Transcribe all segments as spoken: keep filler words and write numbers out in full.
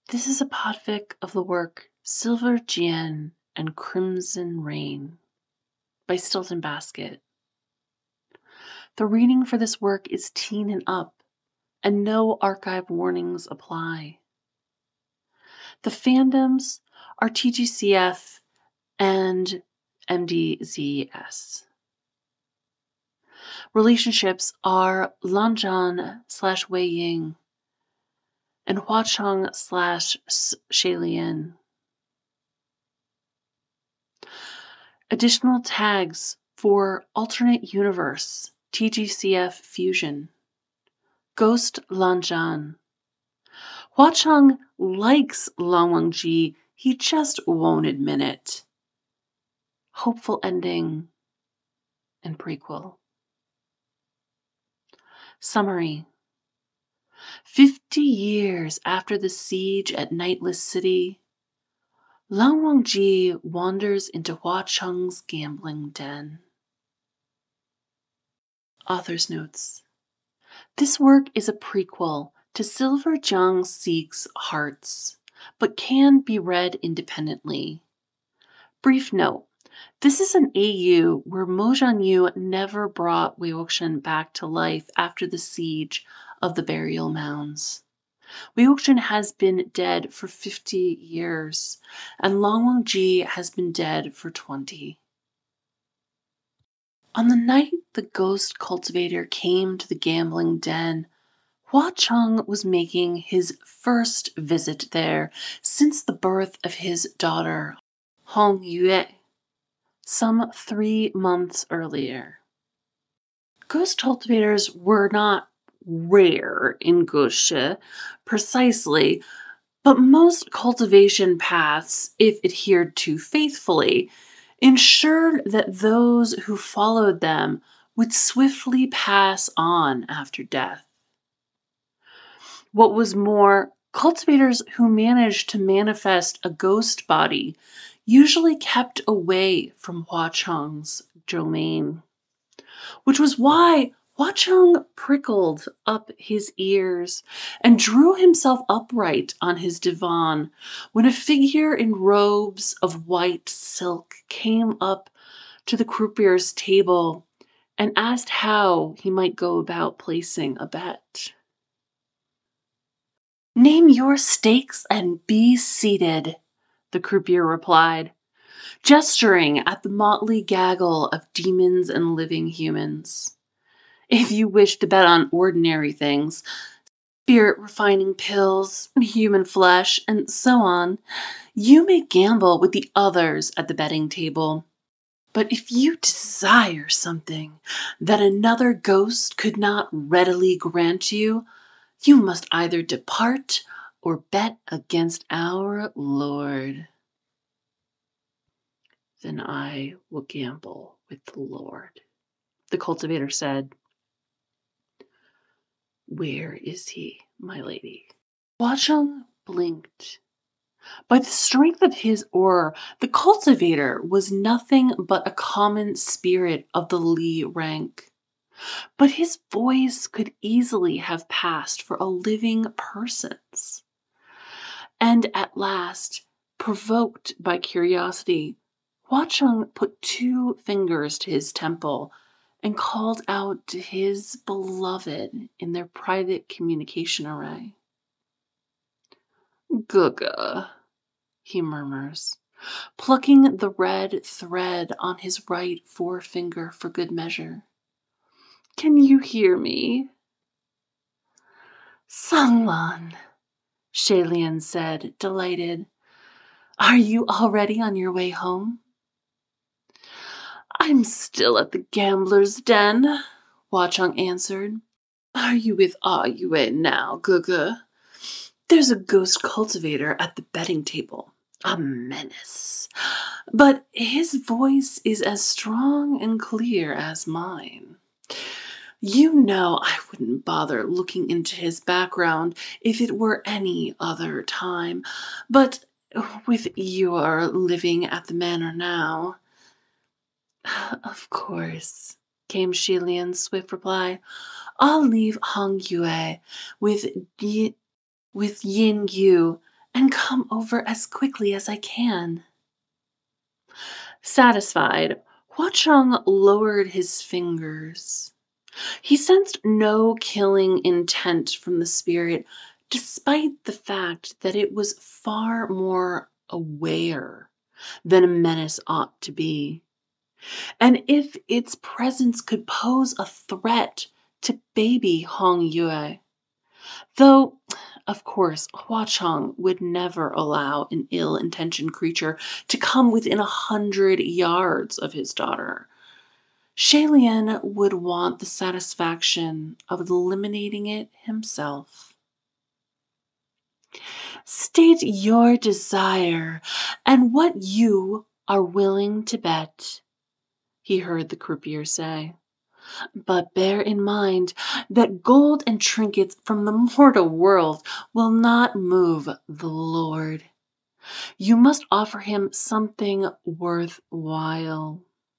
This is a podfic of the work Silver Jian and Crimson Rain by Stilton Basket. The reading for this work is teen and up, and no archive warnings apply. The fandoms are T G C F and M D Z S. Relationships are Lanzhan slash Wei Ying and Huacheng slash Shailian. Additional tags for Alternate Universe T G C F Fusion. Ghost Lanzhan. Huacheng likes Lan Wangji, he just won't admit it. Hopeful ending and prequel. Summary. Fifty years after the siege at Nightless City, Lan Wangji wanders into Huacheng's gambling den. Author's notes. This work is a prequel to Silver Jiang Seeks Hearts, but can be read independently. Brief note. This is an A U where Mo Jianyu never brought Wei Wuxian back to life after the siege of the burial mounds. Wei Wuxian has been dead for fifty years, and Lan Wangji has been dead for twenty. On the night the ghost cultivator came to the gambling den, Huacheng was making his first visit there since the birth of his daughter, Hong Yue, some three months earlier. Ghost cultivators were not rare in Gushi precisely, but most cultivation paths, if adhered to faithfully, ensured that those who followed them would swiftly pass on after death. What was more, cultivators who managed to manifest a ghost body usually kept away from Huacheng's domain, which was why Huacheng prickled up his ears and drew himself upright on his divan when a figure in robes of white silk came up to the croupier's table and asked how he might go about placing a bet. "Name your stakes and be seated," the croupier replied, gesturing at the motley gaggle of demons and living humans. "If you wish to bet on ordinary things, spirit-refining pills, human flesh, and so on, you may gamble with the others at the betting table. But if you desire something that another ghost could not readily grant you, you must either depart or bet against our Lord." "Then I will gamble with the Lord," the cultivator said. "Where is he, my lady?" Huacheng blinked. By the strength of his aura, the cultivator was nothing but a common spirit of the Li rank. But his voice could easily have passed for a living person's. And at last, provoked by curiosity, Huacheng put two fingers to his temple and called out to his beloved in their private communication array. "Guga," he murmurs, plucking the red thread on his right forefinger for good measure. "Can you hear me?" "Sanglan," Shailian said, delighted. "Are you already on your way home?" "I'm still at the gambler's den," Huacheng answered. "Are you with Ah Yue now, Guga? There's a ghost cultivator at the betting table. A menace. But his voice is as strong and clear as mine. You know I wouldn't bother looking into his background if it were any other time. But with your living at the manor now—" "Of course," came Shailian's swift reply. "I'll leave Hong Yue with, y with Yin Yu and come over as quickly as I can." Satisfied, Hua Cheng lowered his fingers. He sensed no killing intent from the spirit, despite the fact that it was far more aware than a menace ought to be. And if its presence could pose a threat to baby Hong Yue, though, of course, Hua Cheng would never allow an ill-intentioned creature to come within a hundred yards of his daughter, Shalien would want the satisfaction of eliminating it himself. "State your desire and what you are willing to bet," he heard the croupier say. "But bear in mind that gold and trinkets from the mortal world will not move the Lord. You must offer him something worthwhile."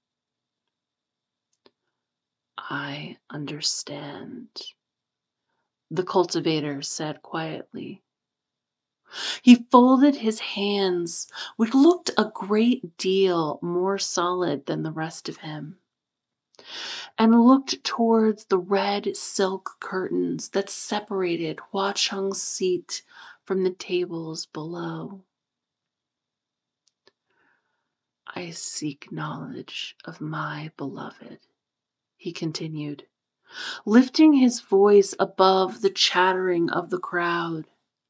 "I understand," the cultivator said quietly. He folded his hands, which looked a great deal more solid than the rest of him, and looked towards the red silk curtains that separated Hua Cheng's seat from the tables below. "I seek knowledge of my beloved," he continued, lifting his voice above the chattering of the crowd.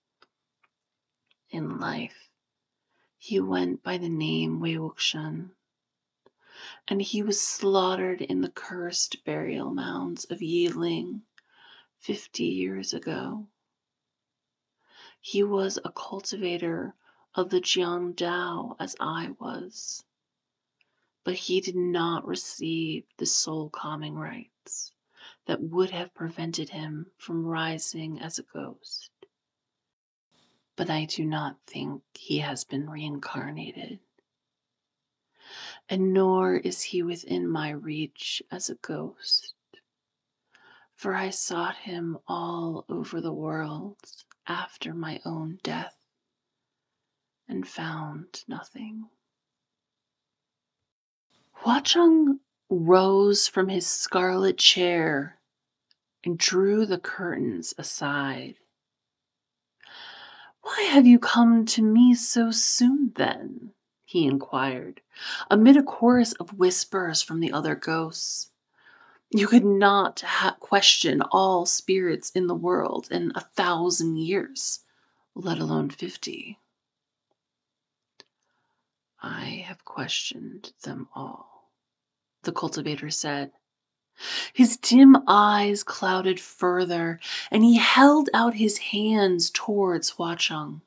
"In life, he went by the name Wei Wuxian, and he was slaughtered in the cursed burial mounds of Yiling fifty years ago. He was a cultivator of the Jiangdao as I was, but he did not receive the soul-calming rites that would have prevented him from rising as a ghost. But I do not think he has been reincarnated, and nor is he within my reach as a ghost, for I sought him all over the world after my own death and found nothing." Hua Cheng rose from his scarlet chair and drew the curtains aside. "Why have you come to me so soon, then?" he inquired, amid a chorus of whispers from the other ghosts. "You could not ha- question all spirits in the world in a thousand years, let alone fifty." "I have questioned them all," the cultivator said. His dim eyes clouded further, and he held out his hands towards Hua Cheng.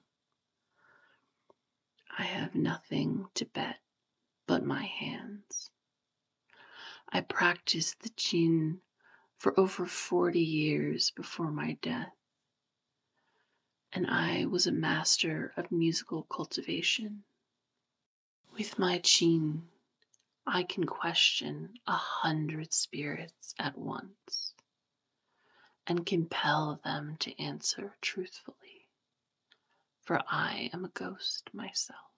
"I have nothing to bet but my hands. I practiced the Jin for over forty years before my death, and I was a master of musical cultivation. With my Jin, I can question a hundred spirits at once and compel them to answer truthfully, for I am a ghost myself.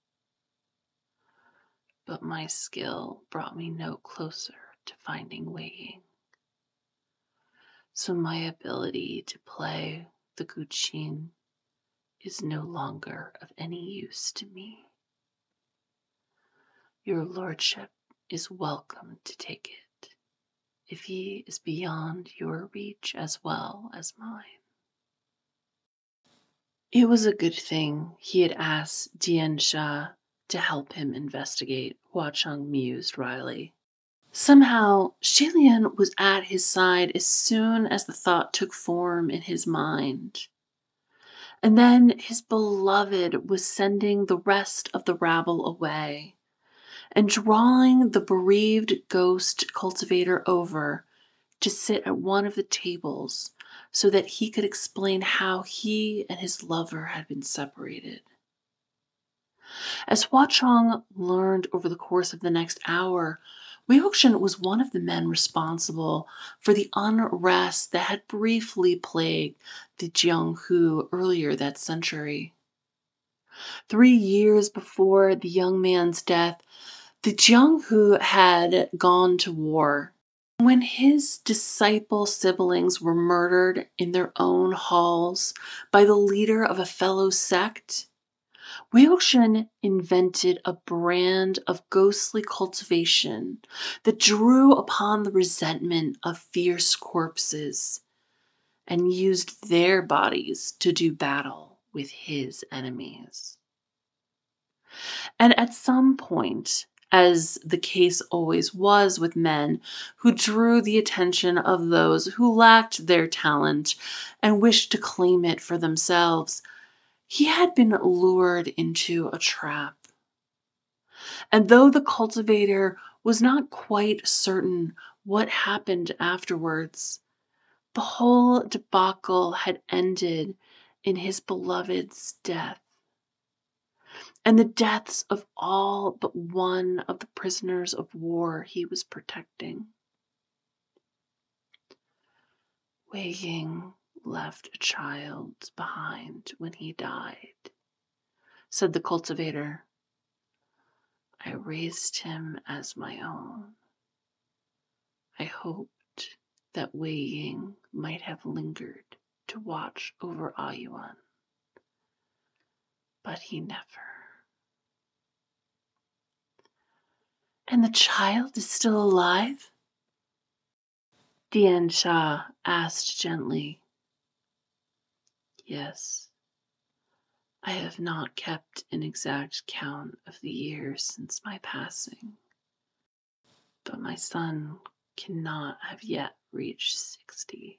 But my skill brought me no closer to finding Wei Ying, so my ability to play the Guqin is no longer of any use to me. Your lordship is welcome to take it, if he is beyond your reach as well as mine." It was a good thing he had asked Dian Sha to help him investigate, Hua Cheng mused wryly. Somehow, Shalien was at his side as soon as the thought took form in his mind. And then his beloved was sending the rest of the rabble away and drawing the bereaved ghost cultivator over to sit at one of the tables so that he could explain how he and his lover had been separated. As Hua Cheng learned over the course of the next hour, Wei Wuxian was one of the men responsible for the unrest that had briefly plagued the Jianghu earlier that century. Three years before the young man's death, the Jianghu had gone to war. When his disciple siblings were murdered in their own halls by the leader of a fellow sect, Weixin invented a brand of ghostly cultivation that drew upon the resentment of fierce corpses and used their bodies to do battle with his enemies. And at some point, as the case always was with men who drew the attention of those who lacked their talent and wished to claim it for themselves, he had been lured into a trap. And though the cultivator was not quite certain what happened afterwards, the whole debacle had ended in his beloved's death, and the deaths of all but one of the prisoners of war he was protecting. Wei Ying left a child behind when he died, said the cultivator. I raised him as my own. I hoped that Wei Ying might have lingered to watch over Ayuan, but he never. And the child is still alive? Dian Sha asked gently. Yes. I have not kept an exact count of the years since my passing, but my son cannot have yet reached sixty.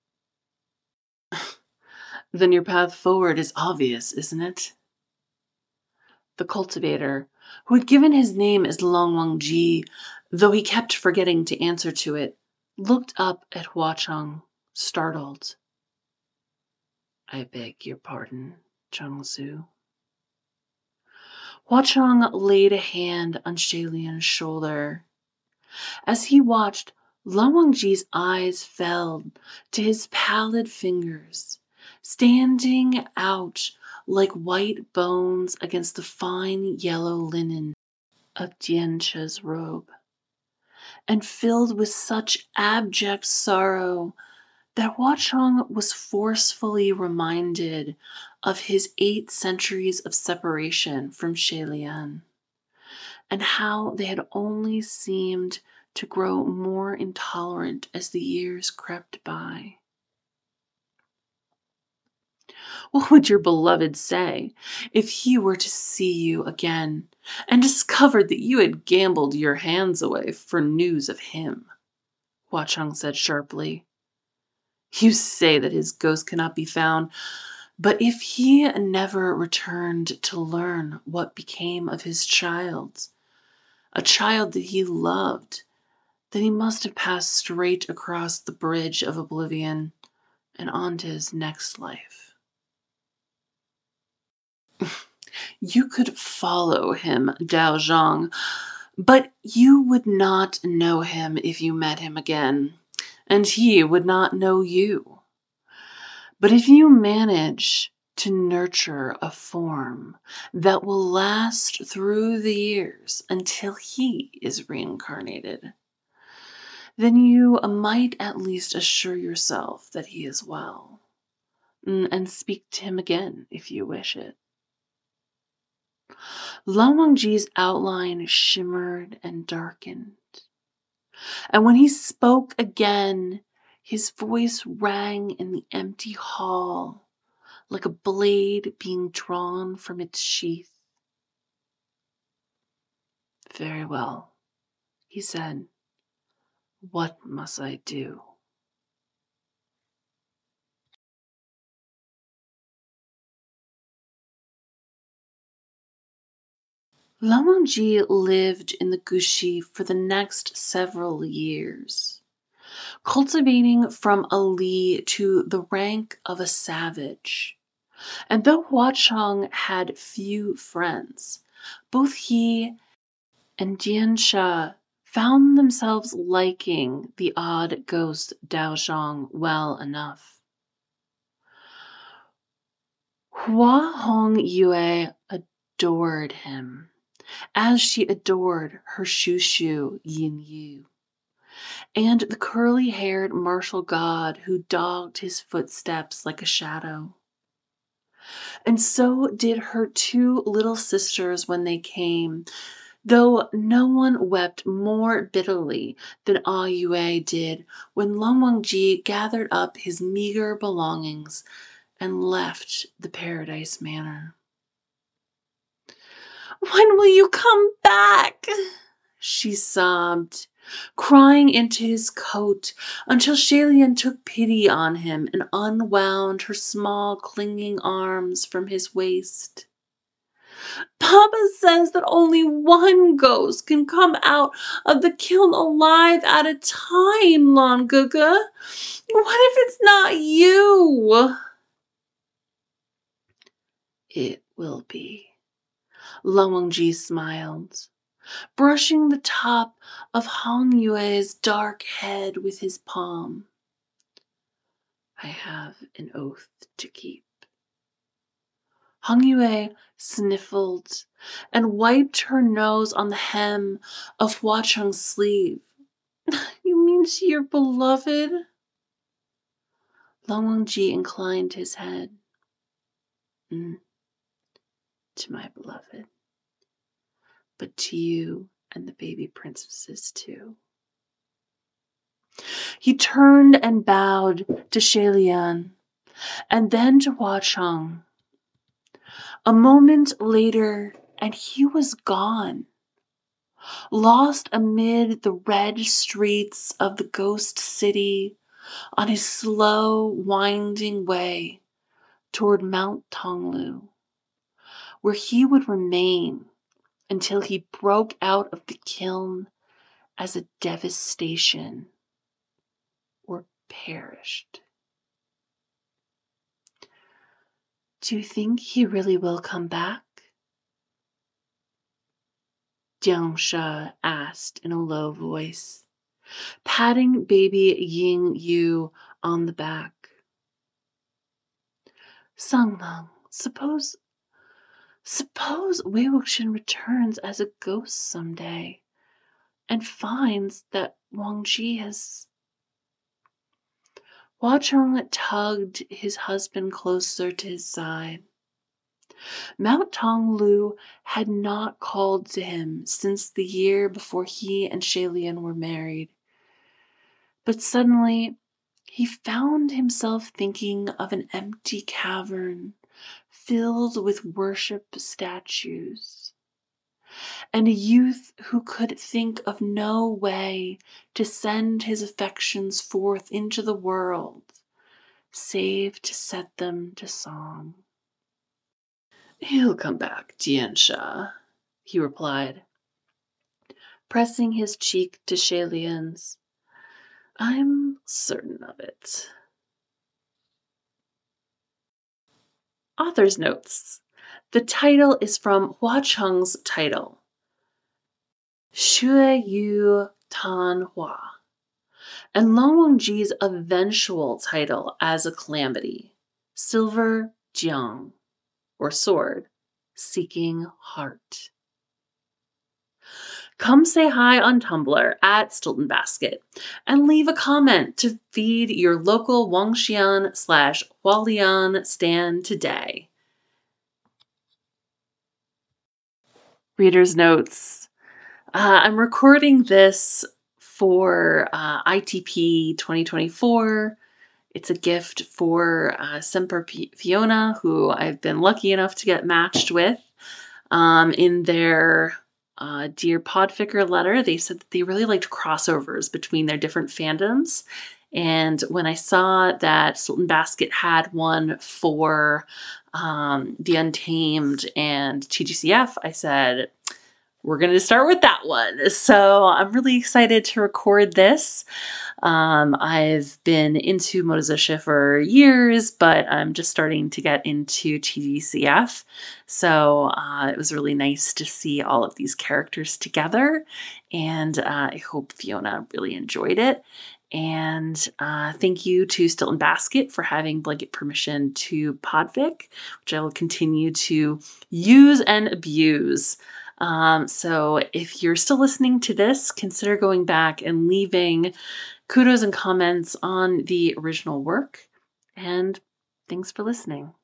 Then your path forward is obvious, isn't it? The cultivator, who had given his name as Long Wangji, though he kept forgetting to answer to it, looked up at Huacheng, startled. I beg your pardon, Zhengzhu. Huacheng laid a hand on Shalian's shoulder. As he watched, Long Wangji's eyes fell to his pallid fingers, standing out like white bones against the fine yellow linen of Tiancha's robe, and filled with such abject sorrow that Huacheng was forcefully reminded of his eight centuries of separation from Shalian, and how they had only seemed to grow more intolerant as the years crept by. What would your beloved say if he were to see you again and discovered that you had gambled your hands away for news of him? Huacheng said sharply. You say that his ghost cannot be found, but if he never returned to learn what became of his child, a child that he loved, then he must have passed straight across the bridge of oblivion and on to his next life. You could follow him, Dao Zhang, but you would not know him if you met him again, and he would not know you. But if you manage to nurture a form that will last through the years until he is reincarnated, then you might at least assure yourself that he is well, and speak to him again if you wish it. Long Wangji's outline shimmered and darkened, and when he spoke again, his voice rang in the empty hall like a blade being drawn from its sheath. Very well, he said. What must I do? Long Wangji lived in the Guxi for the next several years, cultivating from a li to the rank of a savage. And though Huacheng had few friends, both he and Dian Sha found themselves liking the odd ghost Dao Zhang well enough. Hua Hong Yue adored him, as she adored her Shushu Yin Yu, and the curly-haired martial god who dogged his footsteps like a shadow. And so did her two little sisters when they came, though no one wept more bitterly than Ah Yue did when Lan Wangji gathered up his meager belongings and left the Paradise Manor. "When will you come back?" she sobbed, crying into his coat until Shalian took pity on him and unwound her small clinging arms from his waist. "Papa says that only one ghost can come out of the kiln alive at a time, Lan Ge. What if it's not you?" "It will be." Lan Wangji smiled, brushing the top of Hong Yue's dark head with his palm. "I have an oath to keep." Hong Yue sniffled and wiped her nose on the hem of Hua Cheng's sleeve. "You mean to your beloved?" Lan Wangji inclined his head. Mm, "to my beloved. But to you and the baby princesses too." He turned and bowed to Shalian, and then to Hua Cheng. A moment later, and he was gone, lost amid the red streets of the ghost city on his slow, winding way toward Mount Tonglu, where he would remain until he broke out of the kiln as a devastation or perished. "Do you think he really will come back?" Jiang Sha asked in a low voice, patting baby Ying Yu on the back. "Sang Lang, suppose, suppose Wei Wuxian returns as a ghost someday and finds that Wang Ji has..." Hua Cheng tugged his husband closer to his side. Mount Tonglu had not called to him since the year before he and Shalian were married. But suddenly, he found himself thinking of an empty cavern filled with worship statues, and a youth who could think of no way to send his affections forth into the world, save to set them to song. "He'll come back, Jian Sha," he replied, pressing his cheek to Shalian's. "I'm certain of it." Author's notes. The title is from Hua Cheng's title, Xue Yu Tan Hua, and Lan Wangji's eventual title as a calamity, Silver Jiang, or Sword, Seeking Heart. Come say hi on Tumblr at Stilton Basket and leave a comment to feed your local Wangxian slash Hualian stan today. Reader's notes. Uh, I'm recording this for uh, I T P twenty twenty-four. It's a gift for uh, Semper P- Fiona, who I've been lucky enough to get matched with. Um, in their uh, Dear Podficker letter, they said that they really liked crossovers between their different fandoms. And when I saw that Stilton Basket had one for um, The Untamed and T G C F, I said, we're going to start with that one. So I'm really excited to record this. Um, I've been into Motozosha for years, but I'm just starting to get into T G C F. So uh, it was really nice to see all of these characters together. And uh, I hope Fiona really enjoyed it. And uh, thank you to Stilton Basket for having blanket permission to Podfic, which I will continue to use and abuse. Um, so if you're still listening to this, consider going back and leaving kudos and comments on the original work. And thanks for listening.